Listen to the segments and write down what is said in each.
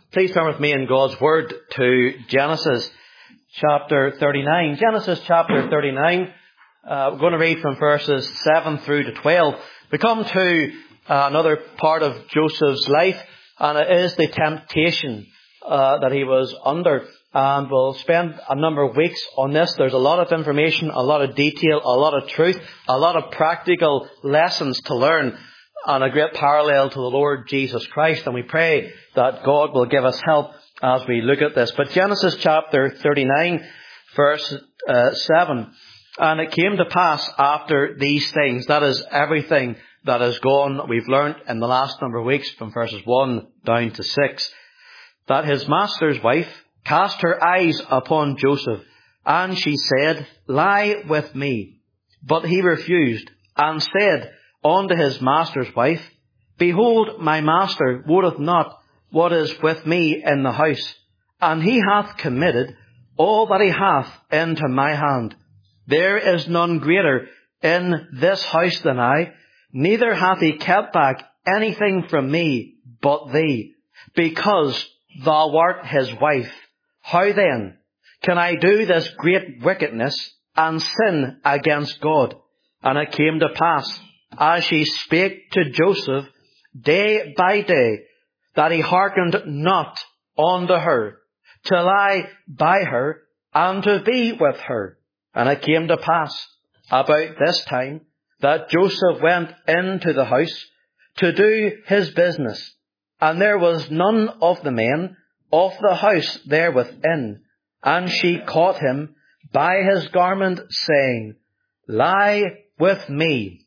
Please turn with me in God's Word to Genesis chapter 39. Genesis chapter 39. We're going to read from verses 7 through to 12. We come to another part of Joseph's life, and it is the temptation that he was under. And we'll spend a number of weeks on this. There's a lot of information, a lot of detail, a lot of truth, a lot of practical lessons to learn, and a great parallel to the Lord Jesus Christ. And we pray that God will give us help as we look at this. But Genesis chapter 39, verse 7. And it came to pass after these things, that is everything that has gone, we've learnt in the last number of weeks from verses 1 down to 6, that his master's wife cast her eyes upon Joseph, and she said, Lie with me. But he refused, and said unto his master's wife, Behold, my master wotteth not what is with me in the house, and he hath committed all that he hath into my hand. There is none greater in this house than I, neither hath he kept back anything from me but thee, because thou art his wife. How then can I do this great wickedness and sin against God? And it came to pass, as she spake to Joseph day by day, that he hearkened not unto her, to lie by her, and to be with her. And it came to pass, about this time, that Joseph went into the house to do his business, and there was none of the men of the house there within. And she caught him by his garment, saying, Lie with me.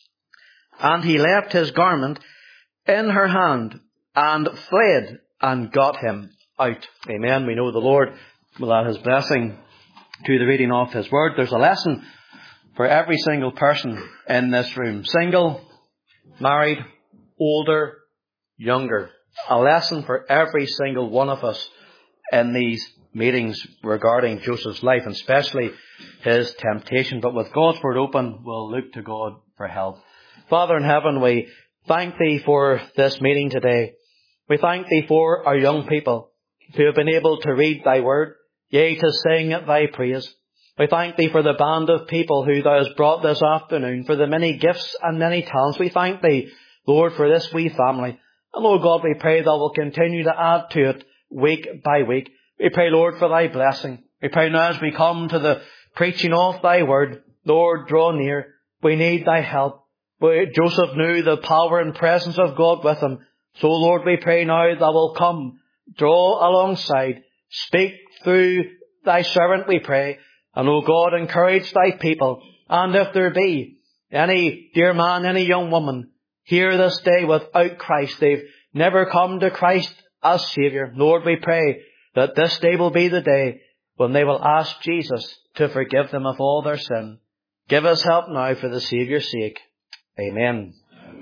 And he left his garment in her hand, and fled, and got him out. Amen. We know the Lord will add his blessing to the reading of his word. There's a lesson for every single person in this room. Single, married, older, younger. A lesson for every single one of us in these meetings regarding Joseph's life, and especially his temptation. But with God's word open, we'll look to God for help. Father in heaven, we thank thee for this meeting today. We thank thee for our young people who have been able to read thy word, yea, to sing thy praise. We thank thee for the band of people who thou hast brought this afternoon, for the many gifts and many talents. We thank thee, Lord, for this wee family. And Lord God, we pray thou will continue to add to it week by week. We pray, Lord, for thy blessing. We pray now as we come to the preaching of thy word, Lord, draw near. We need thy help. Joseph knew the power and presence of God with him. So, Lord, we pray now thou will come, draw alongside, speak through thy servant, we pray. And, O God, encourage thy people. And if there be any dear man, any young woman here this day without Christ, they've never come to Christ as Saviour, Lord, we pray that this day will be the day when they will ask Jesus to forgive them of all their sin. Give us help now for the Saviour's sake. Amen.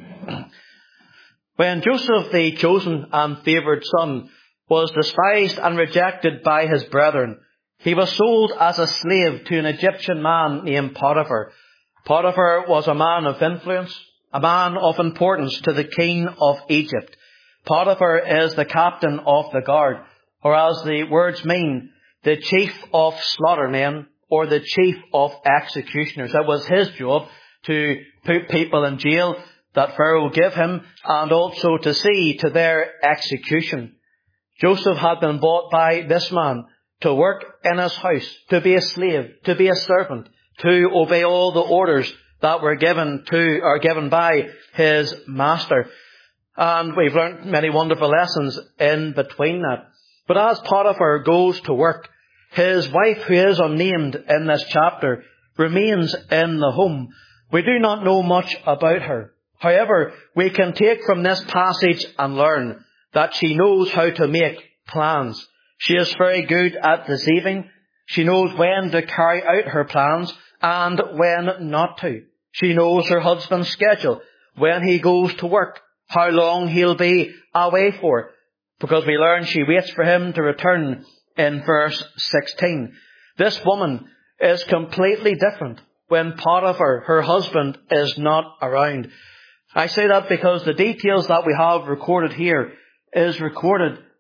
When Joseph, the chosen and favoured son, was despised and rejected by his brethren, he was sold as a slave to an Egyptian man named Potiphar. Potiphar was a man of influence, a man of importance to the king of Egypt. Potiphar is the captain of the guard, or as the words mean, the chief of slaughtermen, or the chief of executioners. It was his job to put people in jail that Pharaoh gave him, and also to see to their execution. Joseph had been bought by this man to work in his house, to be a slave, to be a servant, to obey all the orders that were given by his master. And we've learnt many wonderful lessons in between that. But as Potiphar goes to work, his wife, who is unnamed in this chapter, remains in the home. We do not know much about her. However, we can take from this passage and learn that she knows how to make plans. She is very good at deceiving. She knows when to carry out her plans and when not to. She knows her husband's schedule, when he goes to work, how long he'll be away for, because we learn she waits for him to return in verse 16. This woman is completely different when Potiphar, her husband, is not around. I say that because the details that we have recorded here is recorded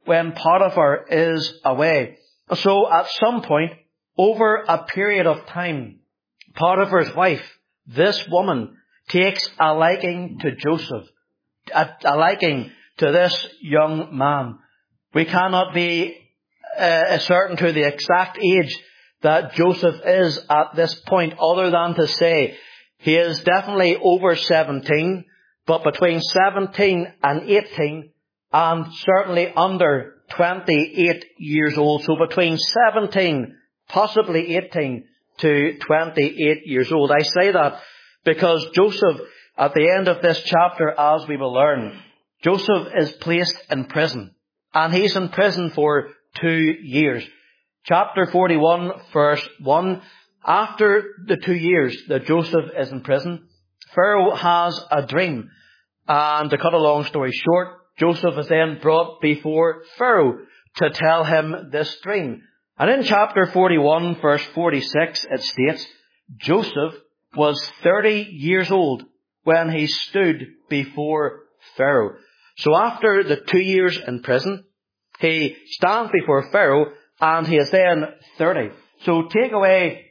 when Potiphar is away. So at some point, over a period of time, Potiphar's wife, this woman, takes a liking to Joseph, a liking to this young man. We cannot be certain to the exact age that Joseph is at this point, other than to say he is definitely over 17, but between 17 and 18, and certainly under 28 years old. So between 17, possibly 18 to 28 years old. I say that because Joseph, at the end of this chapter, as we will learn, Joseph is placed in prison. And he's in prison for 2 years. Chapter 41, verse 1. After the 2 years that Joseph is in prison, Pharaoh has a dream. And to cut a long story short, Joseph is then brought before Pharaoh to tell him this dream. And in chapter 41, verse 46, it states, Joseph was 30 years old when he stood before Pharaoh. So after the 2 years in prison, he stands before Pharaoh, and he is then 30. So take away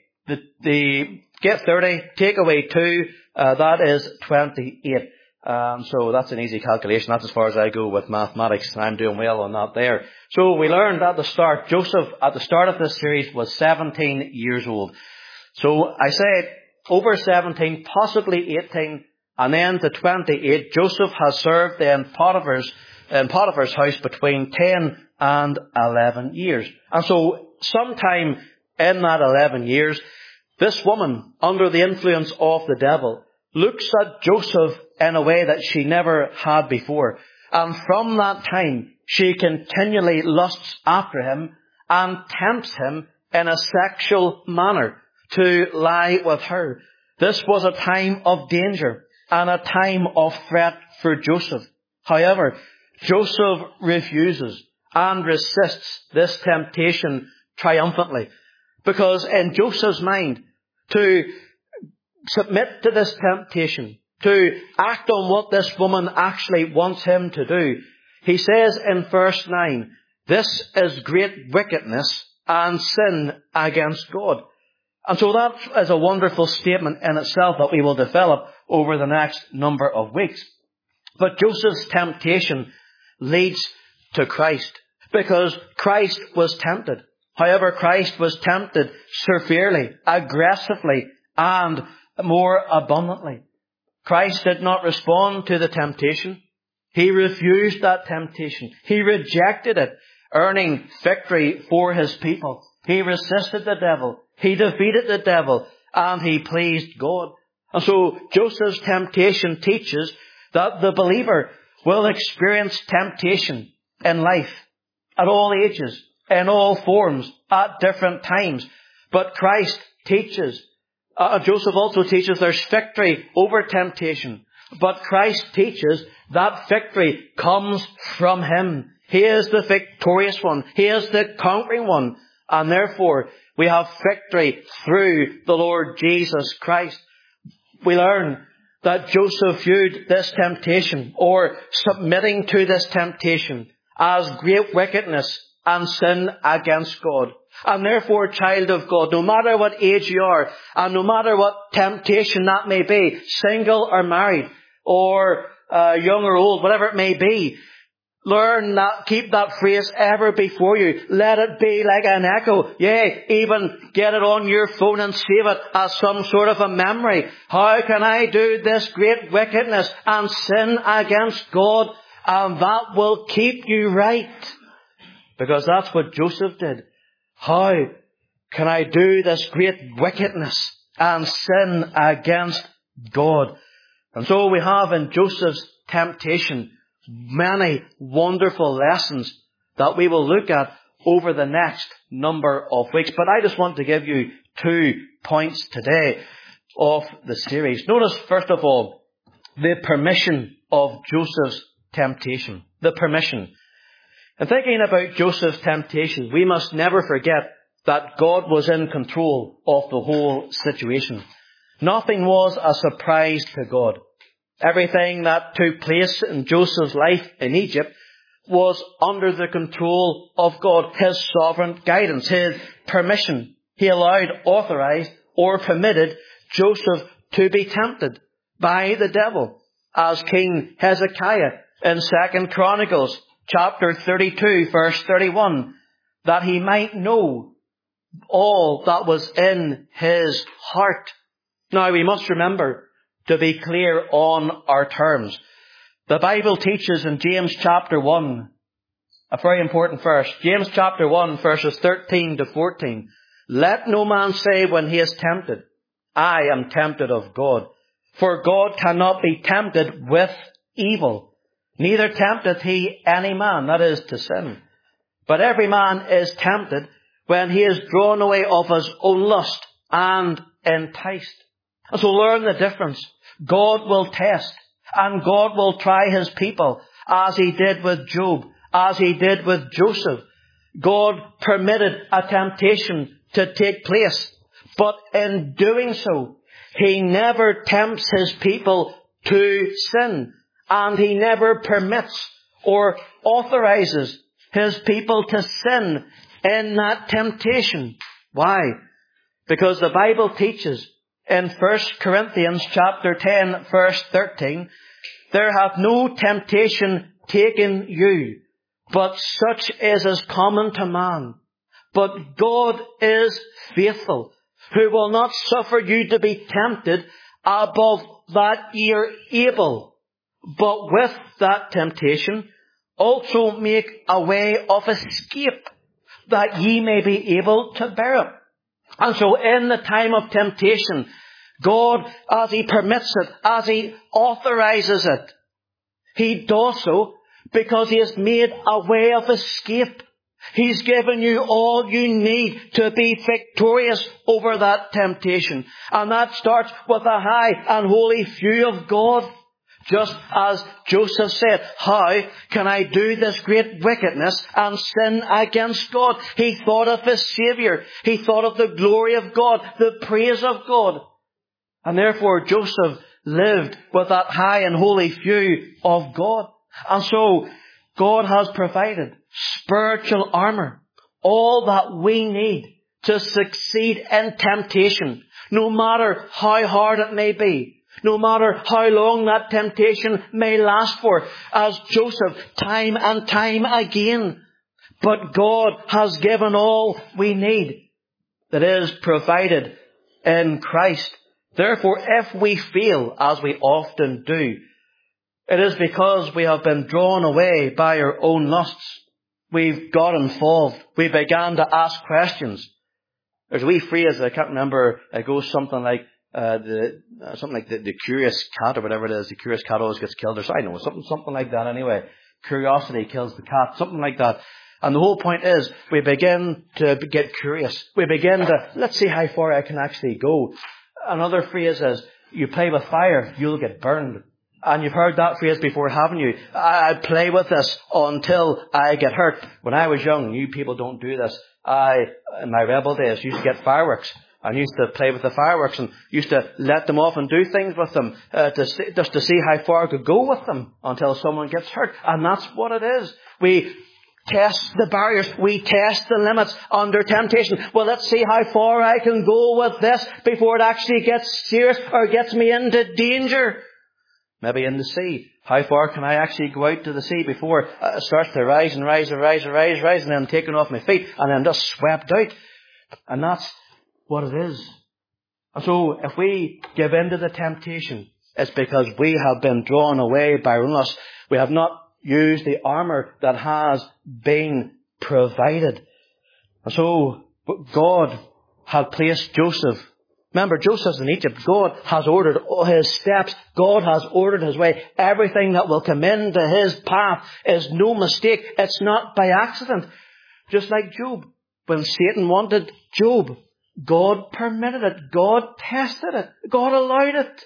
get 30, take away 2, that is 28. So that's an easy calculation. That's as far as I go with mathematics, and I'm doing well on that there. So we learned at the start, Joseph at the start of this series was 17 years old. So I said over 17, possibly 18, and then to 28, Joseph has served in Potiphar's house between 10 and 11 years. And so sometime in that 11 years, this woman, under the influence of the devil, looks at Joseph in a way that she never had before. And from that time, she continually lusts after him and tempts him in a sexual manner to lie with her. This was a time of danger and a time of threat for Joseph. However, Joseph refuses and resists this temptation triumphantly, because in Joseph's mind, to submit to this temptation, to act on what this woman actually wants him to do, he says in verse 9, this is great wickedness and sin against God. And so that is a wonderful statement in itself that we will develop over the next number of weeks. But Joseph's temptation leads to Christ, because Christ was tempted. However, Christ was tempted severely, aggressively, and more abundantly. Christ did not respond to the temptation. He refused that temptation. He rejected it, earning victory for his people. He resisted the devil. He defeated the devil, and he pleased God. And so Joseph's temptation teaches that the believer will experience temptation in life at all ages, in all forms, at different times. But Christ teaches, Joseph also teaches there's victory over temptation. But Christ teaches that victory comes from him. He is the victorious one. He is the conquering one. And therefore, we have victory through the Lord Jesus Christ. We learn that Joseph viewed this temptation, or submitting to this temptation, as great wickedness and sin against God. And therefore, child of God, no matter what age you are, and no matter what temptation that may be, single or married, or young or old, whatever it may be, learn that, keep that phrase ever before you. Let it be like an echo. Yea, even get it on your phone and save it as some sort of a memory. How can I do this great wickedness and sin against God? And that will keep you right. Because that's what Joseph did. How can I do this great wickedness and sin against God? And so we have in Joseph's temptation many wonderful lessons that we will look at over the next number of weeks. But I just want to give you 2 points today of the series. Notice, first of all, the permission of Joseph's temptation. The permission. In thinking about Joseph's temptation, we must never forget that God was in control of the whole situation. Nothing was a surprise to God. Everything that took place in Joseph's life in Egypt was under the control of God, His sovereign guidance, His permission. He allowed, authorized, or permitted Joseph to be tempted by the devil, as King Hezekiah in 2 Chronicles chapter 32 verse 31, that he might know all that was in his heart. Now we must remember to be clear on our terms. The Bible teaches in James chapter 1, a very important verse, James chapter 1 verses 13 to 14, let no man say when he is tempted, I am tempted of God. For God cannot be tempted with evil, neither tempteth he any man, that is, to sin. But every man is tempted when he is drawn away of his own lust and enticed. And so learn the difference. God will test and God will try His people, as He did with Job, as He did with Joseph. God permitted a temptation to take place, but in doing so, He never tempts His people to sin, and He never permits or authorizes His people to sin in that temptation. Why? Because the Bible teaches in 1 Corinthians chapter 10 verse 13, there hath no temptation taken you, but such as is common to man. But God is faithful, who will not suffer you to be tempted above that ye are able, but with that temptation also make a way of escape, that ye may be able to bear it. And so in the time of temptation, God, as He permits it, as He authorizes it, He does so because He has made a way of escape. He's given you all you need to be victorious over that temptation. And that starts with a high and holy fear of God. Just as Joseph said, how can I do this great wickedness and sin against God? He thought of his Saviour. He thought of the glory of God, the praise of God. And therefore Joseph lived with that high and holy view of God. And so God has provided spiritual armour, all that we need to succeed in temptation, no matter how hard it may be. No matter how long that temptation may last for, as Joseph, time and time again. But God has given all we need that is provided in Christ. Therefore, if we fail, as we often do, it is because we have been drawn away by our own lusts. We've got involved. We began to ask questions. There's a wee phrase, I can't remember, it goes something like, the curious cat or whatever it is. The curious cat always gets killed. I know, something like that anyway. Curiosity kills the cat, something like that. And the whole point is, we begin to get curious. We begin to, let's see how far I can actually go. Another phrase is, you play with fire, you'll get burned. And you've heard that phrase before, haven't you? I play with this until I get hurt. When I was young, you people don't do this. In my rebel days, used to get fireworks. I used to play with the fireworks and used to let them off and do things with them just to see how far I could go with them until someone gets hurt. And that's what it is. We test the barriers. We test the limits under temptation. Well, let's see how far I can go with this before it actually gets serious or gets me into danger. Maybe in the sea. How far can I actually go out to the sea before it starts to rise and rise and rise and rise and rise, and then I'm taken off my feet and then just swept out. And that's what it is. And so if we give in to the temptation, it's because we have been drawn away by our own lust. We have not used the armour that has been provided. And so God had placed Joseph. Remember, Joseph's in Egypt. God has ordered all his steps. God has ordered his way. Everything that will come into his path is no mistake. It's not by accident. Just like Job. When Satan wanted Job, God permitted it. God tested it. God allowed it.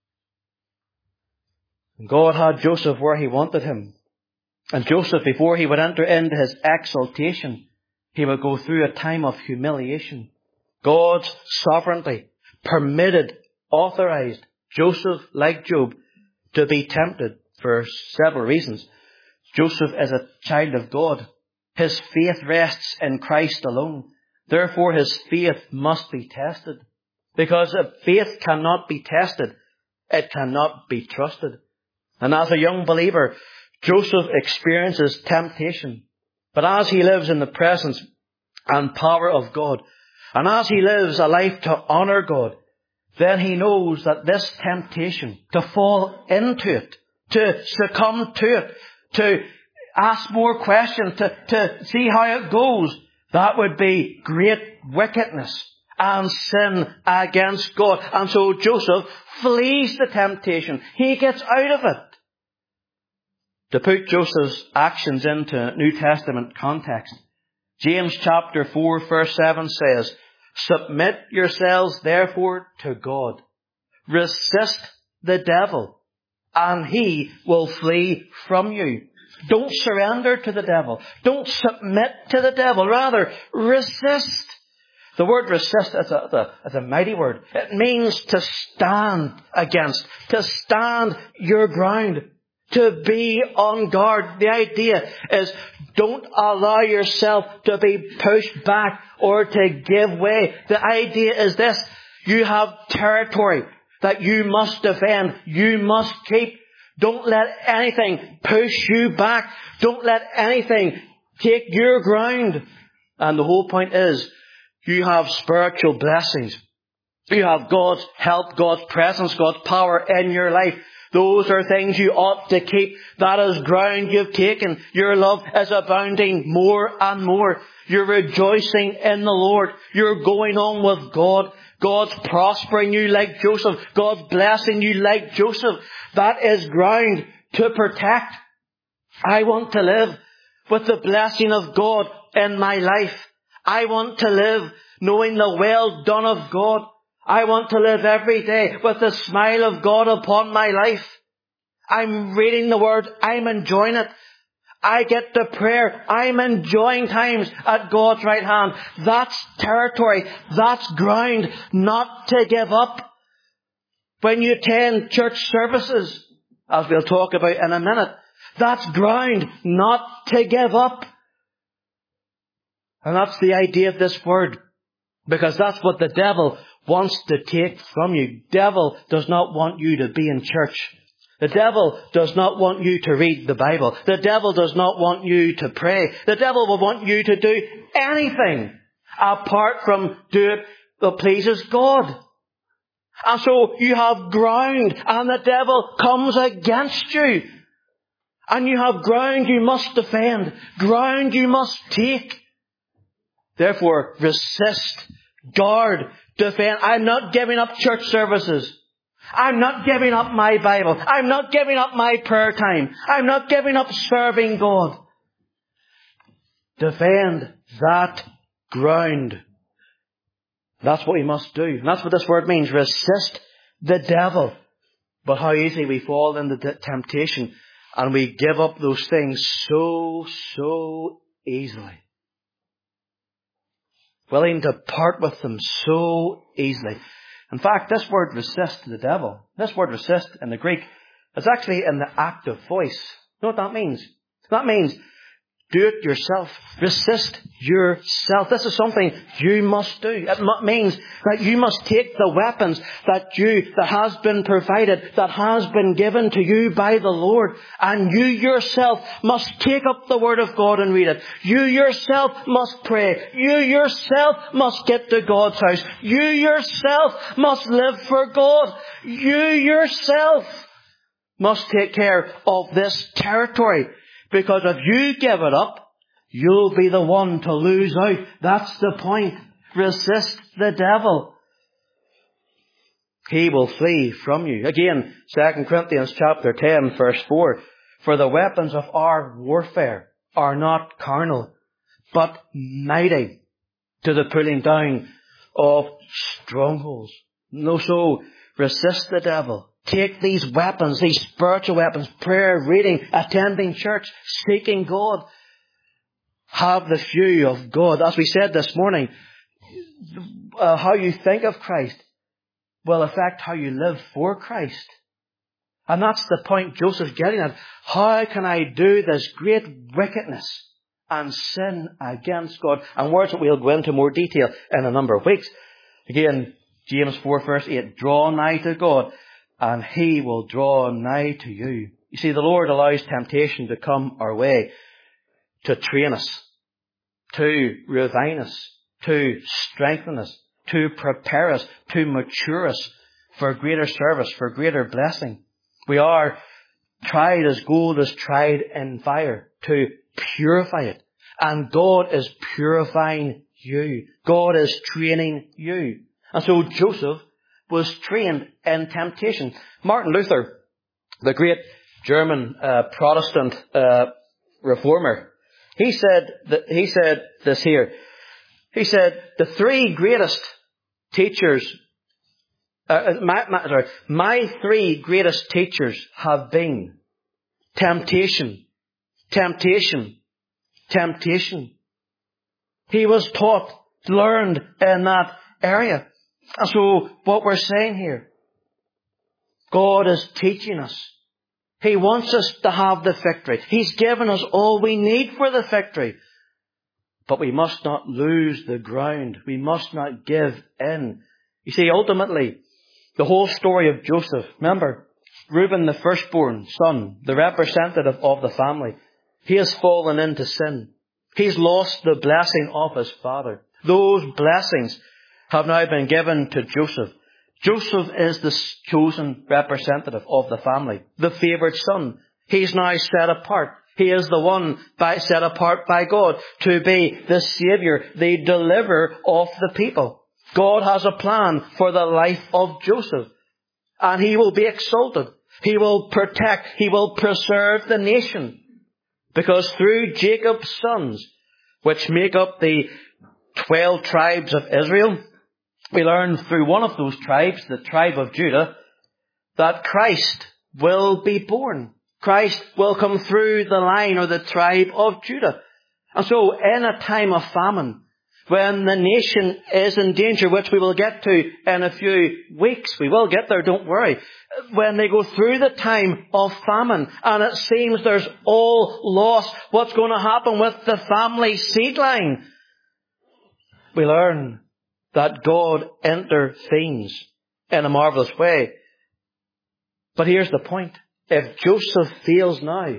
God had Joseph where he wanted him. And Joseph, before he would enter into his exaltation, he would go through a time of humiliation. God's sovereignty permitted, authorized Joseph, like Job, to be tempted for several reasons. Joseph is a child of God. His faith rests in Christ alone. Therefore, his faith must be tested. Because if faith cannot be tested, it cannot be trusted. And as a young believer, Joseph experiences temptation. But as he lives in the presence and power of God, and as he lives a life to honour God, then he knows that this temptation, to fall into it, to succumb to it, to ask more questions, to see how it goes, that would be great wickedness and sin against God. And so Joseph flees the temptation. He gets out of it. To put Joseph's actions into New Testament context, James chapter 4 verse 7 says, "Submit yourselves therefore to God. Resist the devil, and he will flee from you." Don't surrender to the devil. Don't submit to the devil. Rather, resist. The word resist is a mighty word. It means to stand against, to stand your ground, to be on guard. The idea is don't allow yourself to be pushed back or to give way. The idea is this: you have territory that you must defend, you must keep. Don't let anything push you back. Don't let anything take your ground. And the whole point is, you have spiritual blessings. You have God's help, God's presence, God's power in your life. Those are things you ought to keep. That is ground you've taken. Your love is abounding more and more. You're rejoicing in the Lord. You're going on with God. God's prospering you like Joseph. God's blessing you like Joseph. That is ground to protect. I want to live with the blessing of God in my life. I want to live knowing the well done of God. I want to live every day with the smile of God upon my life. I'm reading the Word. I'm enjoying it. I get to prayer. I'm enjoying times at God's right hand. That's territory. That's ground not to give up. When you attend church services, as we'll talk about in a minute, that's ground not to give up. And that's the idea of this word. Because that's what the devil wants to take from you. The devil does not want you to be in church. The devil does not want you to read the Bible. The devil does not want you to pray. The devil will want you to do anything apart from do it that pleases God. And so you have ground, and the devil comes against you. And you have ground you must defend, ground you must take. Therefore, resist, guard, defend. I'm not giving up church services. I'm not giving up my Bible. I'm not giving up my prayer time. I'm not giving up serving God. Defend that ground. That's what we must do. And that's what this word means. Resist the devil. But how easily we fall into temptation and we give up those things so easily. Willing to part with them so easily. In fact, this word resist the devil, this word resist in the Greek, is actually in the active voice. You know what that means? That means do it yourself. Resist yourself. This is something you must do. It means that you must take the weapons that has been provided, that has been given to you by the Lord, and you yourself must take up the Word of God and read it. You yourself must pray. You yourself must get to God's house. You yourself must live for God. You yourself must take care of this territory. Because if you give it up, you'll be the one to lose out. That's the point. Resist the devil. He will flee from you. Again, 2 Corinthians chapter 10, verse 4. For the weapons of our warfare are not carnal, but mighty to the pulling down of strongholds. No, so resist the devil. Take these weapons, these spiritual weapons, prayer, reading, attending church, seeking God. Have the view of God. As we said this morning, how you think of Christ will affect how you live for Christ. And that's the point Joseph's getting at. How can I do this great wickedness and sin against God? And words that we'll go into more detail in a number of weeks. Again, James 4 verse 8, draw nigh to God and He will draw nigh to you. You see, the Lord allows temptation to come our way to train us, to refine us, to strengthen us, to prepare us, to mature us for greater service, for greater blessing. We are tried as gold is tried in fire, to purify it. And God is purifying you. God is training you. And so Joseph was trained in temptation. Martin Luther, the great German Protestant reformer, he said this here. He said, the three greatest teachers, my three greatest teachers have been temptation, temptation, temptation. He was taught, learned in that area. And so what we're saying here, God is teaching us. He wants us to have the victory. He's given us all we need for the victory. But we must not lose the ground. We must not give in. You see, ultimately, the whole story of Joseph, remember, Reuben, the firstborn son, the representative of the family, he has fallen into sin. He's lost the blessing of his father. Those blessings have now been given to Joseph. Joseph is the chosen representative of the family, the favored son. He's now set apart. He is the one set apart by God to be the Savior, the deliverer of the people. God has a plan for the life of Joseph. And he will be exalted. He will protect. He will preserve the nation. Because through Jacob's sons, which make up the 12 tribes of Israel, we learn through one of those tribes, the tribe of Judah, that Christ will be born. Christ will come through the line or the tribe of Judah. And so in a time of famine, when the nation is in danger, which we will get to in a few weeks, we will get there, don't worry. When they go through the time of famine and it seems there's all lost, what's going to happen with the family seed line? We learn that God intervenes in a marvelous way. But here's the point. If Joseph fails now,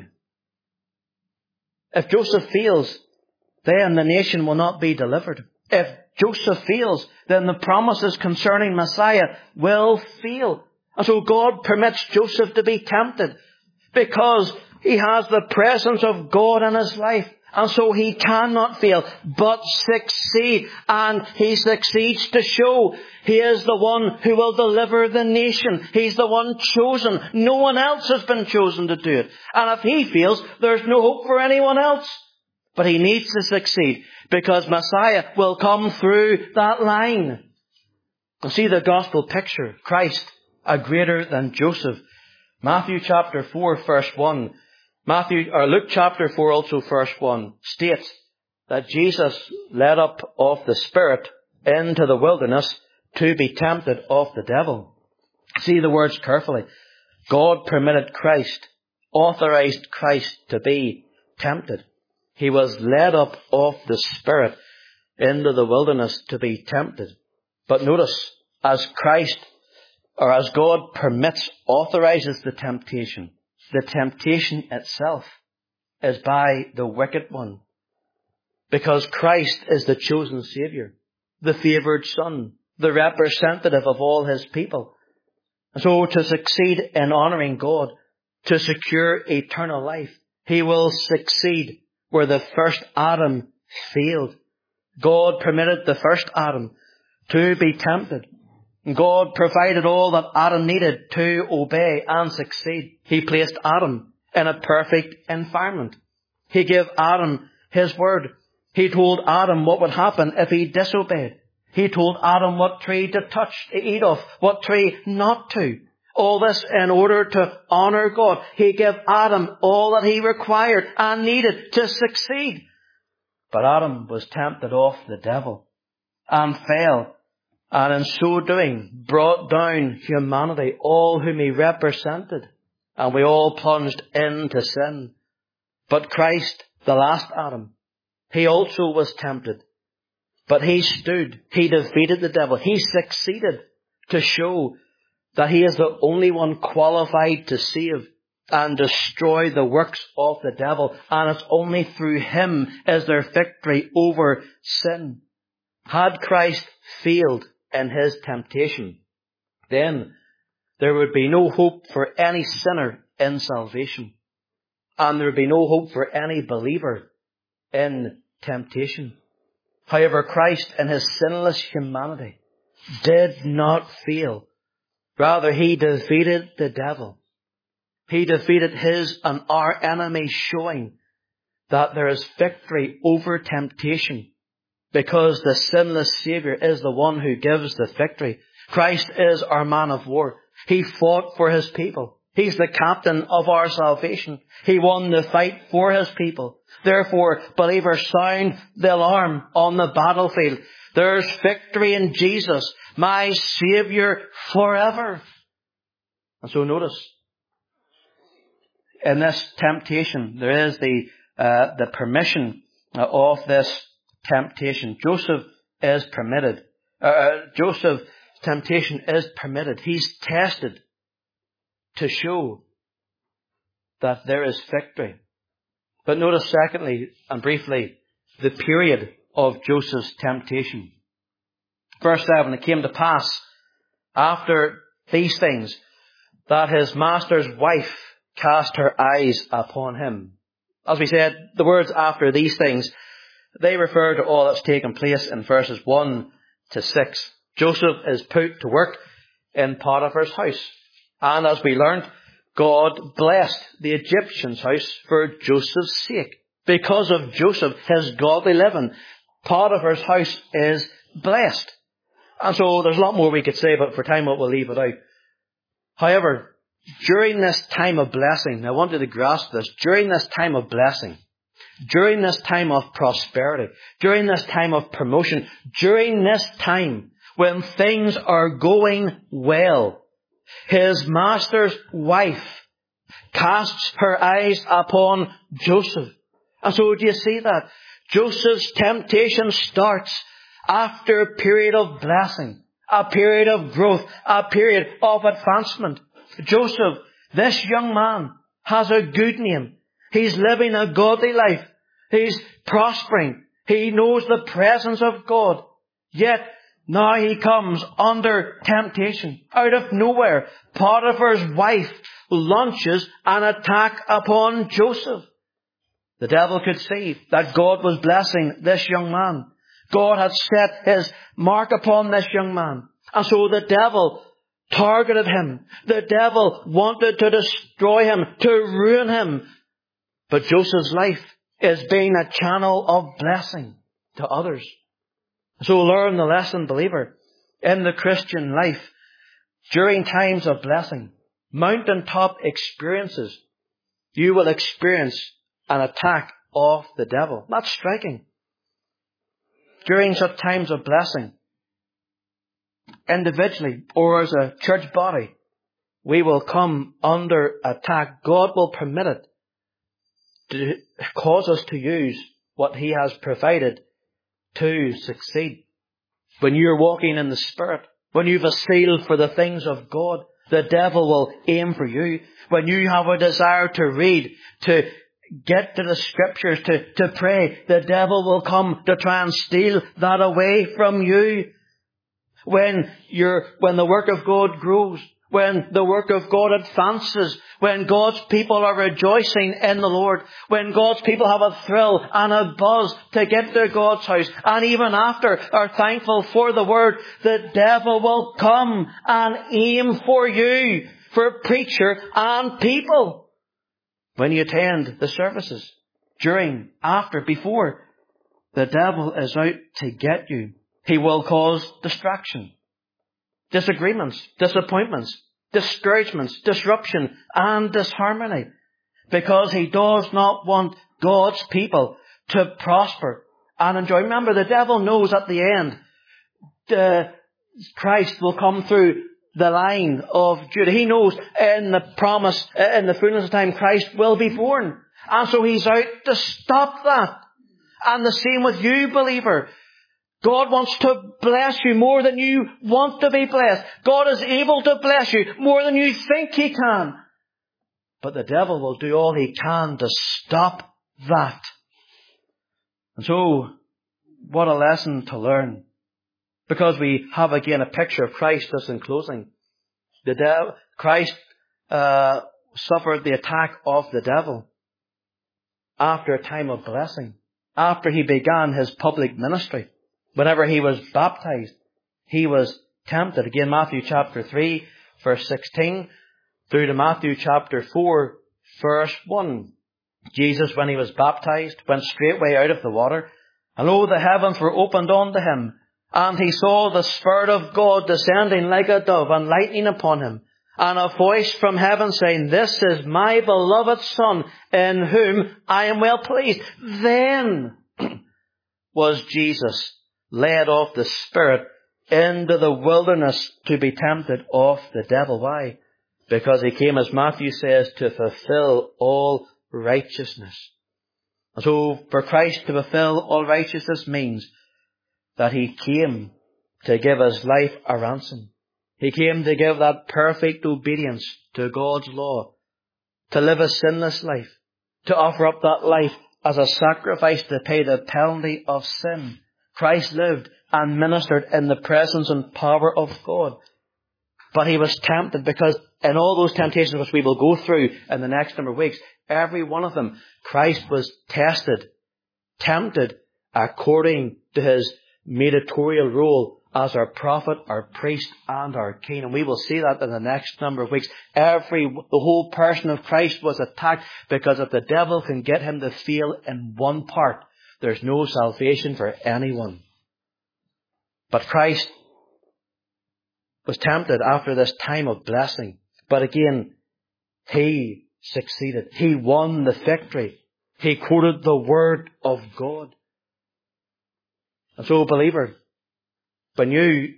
if Joseph fails, then the nation will not be delivered. If Joseph fails, then the promises concerning Messiah will fail. And so God permits Joseph to be tempted because he has the presence of God in his life. And so he cannot fail, but succeed. And he succeeds to show he is the one who will deliver the nation. He's the one chosen. No one else has been chosen to do it. And if he fails, there's no hope for anyone else. But he needs to succeed because Messiah will come through that line. And see the gospel picture. Christ, a greater than Joseph. Matthew chapter 4, verse 1. Luke chapter 4 also verse 1 states that Jesus led up of the Spirit into the wilderness to be tempted of the devil. See the words carefully. God permitted Christ, authorized Christ to be tempted. He was led up of the Spirit into the wilderness to be tempted. But notice, as God permits, authorizes the temptation itself is by the wicked one. Because Christ is the chosen Savior, the favored Son, the representative of all His people. And so to succeed in honoring God, to secure eternal life, He will succeed where the first Adam failed. God permitted the first Adam to be tempted. God provided all that Adam needed to obey and succeed. He placed Adam in a perfect environment. He gave Adam His word. He told Adam what would happen if he disobeyed. He told Adam what tree to touch, to eat of, what tree not to. All this in order to honor God. He gave Adam all that he required and needed to succeed. But Adam was tempted of the devil and fell. And in so doing, brought down humanity, all whom he represented, and we all plunged into sin. But Christ, the last Adam, he also was tempted. But he stood, he defeated the devil, he succeeded to show that he is the only one qualified to save and destroy the works of the devil. And it's only through him is there victory over sin. Had Christ failed in his temptation, then there would be no hope for any sinner in salvation. And there would be no hope for any believer in temptation. However, Christ in his sinless humanity did not fail. Rather, he defeated the devil. He defeated his and our enemy, showing that there is victory over temptation because the sinless Saviour is the one who gives the victory. Christ is our man of war. He fought for his people. He's the captain of our salvation. He won the fight for his people. Therefore, believers, sound the alarm on the battlefield. There's victory in Jesus, my Saviour forever. And so notice, in this temptation, there is the permission of this temptation. Joseph's temptation is permitted. He's tested to show that there is victory. But notice secondly, and briefly, the period of Joseph's temptation. Verse 7, it came to pass after these things that his master's wife cast her eyes upon him. As we said, the words after these things, they refer to all that's taken place in verses 1 to 6. Joseph is put to work in Potiphar's house. And as we learned, God blessed the Egyptian's house for Joseph's sake. Because of Joseph, his godly living, Potiphar's house is blessed. And so there's a lot more we could say, but for time we'll leave it out. However, during this time of blessing, I want you to grasp this, during this time of blessing, during this time of prosperity, during this time of promotion, during this time when things are going well, his master's wife casts her eyes upon Joseph. And so do you see that? Joseph's temptation starts after a period of blessing, a period of growth, a period of advancement. Joseph, this young man, has a good name. He's living a godly life. He's prospering. He knows the presence of God. Yet, now he comes under temptation. Out of nowhere, Potiphar's wife launches an attack upon Joseph. The devil could see that God was blessing this young man. God had set his mark upon this young man. And so the devil targeted him. The devil wanted to destroy him, to ruin him. But Joseph's life is being a channel of blessing to others. So learn the lesson, believer, in the Christian life. During times of blessing, mountaintop experiences, you will experience an attack of the devil. That's striking. During such times of blessing, individually or as a church body, we will come under attack. God will permit it to cause us to use what he has provided to succeed. When you're walking in the Spirit, when you've a zeal for the things of God, the devil will aim for you. When you have a desire to read, to get to the Scriptures, to pray, the devil will come to try and steal that away from you. When the work of God grows, when the work of God advances, when God's people are rejoicing in the Lord, when God's people have a thrill and a buzz to get to God's house, and even after are thankful for the Word, the devil will come and aim for you, for preacher and people. When you attend the services, during, after, before, the devil is out to get you. He will cause distraction, disagreements, disappointments, discouragements, disruption, and disharmony. Because he does not want God's people to prosper and enjoy. Remember, the devil knows at the end, Christ will come through the line of Judah. He knows in the promise, in the fullness of time, Christ will be born. And so He's out to stop that. And the same with you, believer. God wants to bless you more than you want to be blessed. God is able to bless you more than you think He can. But the devil will do all he can to stop that. And so, what a lesson to learn. Because we have again a picture of Christ just in closing. Christ suffered the attack of the devil after a time of blessing. After He began His public ministry. Whenever He was baptized, He was tempted. Again, Matthew chapter 3, verse 16, through to Matthew chapter 4, verse 1. Jesus, when He was baptized, went straightway out of the water, and lo, the heavens were opened unto Him, and He saw the Spirit of God descending like a dove and lighting upon Him, and a voice from heaven saying, This is my beloved Son, in whom I am well pleased. Then was Jesus led of the Spirit into the wilderness to be tempted of the devil. Why? Because He came, as Matthew says, to fulfill all righteousness. And so for Christ to fulfill all righteousness means that He came to give His life a ransom. He came to give that perfect obedience to God's law, to live a sinless life, to offer up that life as a sacrifice to pay the penalty of sin. Christ lived and ministered in the presence and power of God. But He was tempted, because in all those temptations which we will go through in the next number of weeks, every one of them, Christ was tested, tempted according to His mediatorial role as our prophet, our priest, and our king. And we will see that in the next number of weeks. The whole person of Christ was attacked, because if the devil can get him to fail in one part, there's no salvation for anyone. But Christ was tempted after this time of blessing. But again, He succeeded. He won the victory. He quoted the Word of God. And so, believer, when you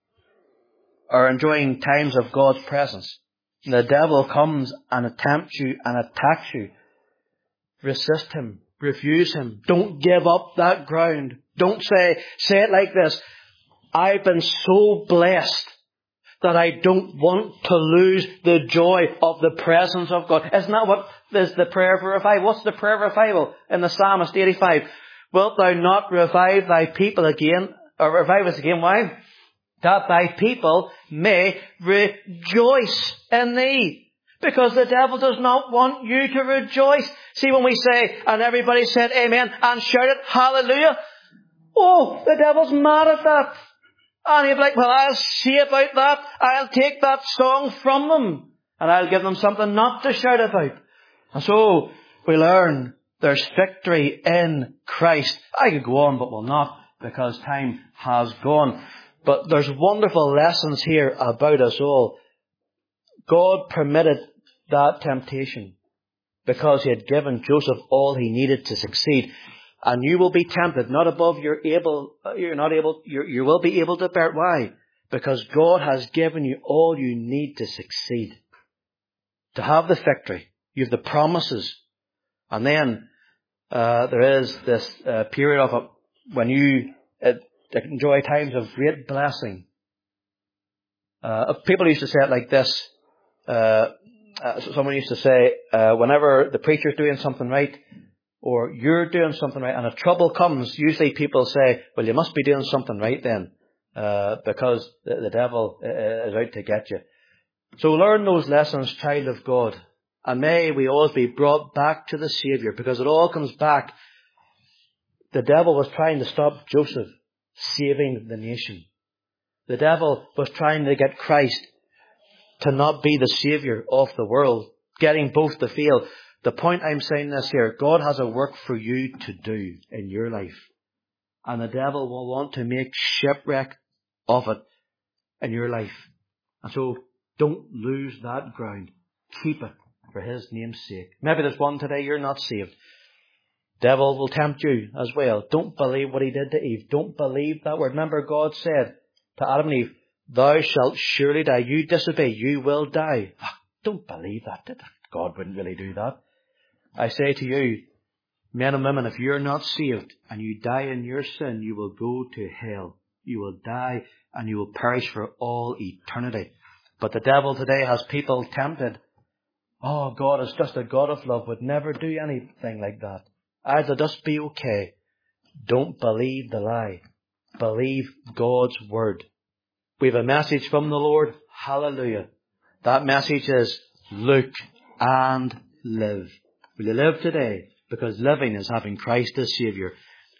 are enjoying times of God's presence, and the devil comes and tempts you and attacks you, resist him. Refuse him. Don't give up that ground. Don't say it like this: I've been so blessed that I don't want to lose the joy of the presence of God. Isn't that what is the prayer for revival? What's the prayer of revival in the Psalmist 85? Wilt thou not revive thy people again, or revive us again? Why? That thy people may rejoice in thee. Because the devil does not want you to rejoice. See, when we say, and everybody said amen and shouted hallelujah, oh, the devil's mad at that. And he'll be like, well, I'll see about that. I'll take that song from them, and I'll give them something not to shout about. And so we learn there's victory in Christ. I could go on, but will not, because time has gone. But there's wonderful lessons here about us all. God permitted that temptation because He had given Joseph all he needed to succeed. And you will be tempted, not above you will be able to bear it. Why? Because God has given you all you need to succeed. To have the victory. You have the promises. And then there is this period of when you enjoy times of great blessing. People used to say it like this. Someone used to say, whenever the preacher's doing something right, or you're doing something right, and if trouble comes, usually people say, well, you must be doing something right then, because the devil is out to get you. So learn those lessons, child of God, and may we always be brought back to the Saviour, because it all comes back. The devil was trying to stop Joseph saving the nation. The devil was trying to get Christ to not be the Saviour of the world, getting both to fail. The point I'm saying this here, God has a work for you to do in your life. And the devil will want to make shipwreck of it in your life. And so don't lose that ground. Keep it for His name's sake. Maybe there's one today you're not saved. Devil will tempt you as well. Don't believe what he did to Eve. Don't believe that word. Remember, God said to Adam and Eve, Thou shalt surely die. You disobey, you will die. Don't believe that. God wouldn't really do that. I say to you, men and women, if you're not saved and you die in your sin, you will go to hell. You will die and you will perish for all eternity. But the devil today has people tempted. Oh, God is just a God of love, would never do anything like that. I'll just be okay. Don't believe the lie. Believe God's word. We have a message from the Lord. Hallelujah. That message is, look and live. Will you live today? Because living is having Christ as Saviour.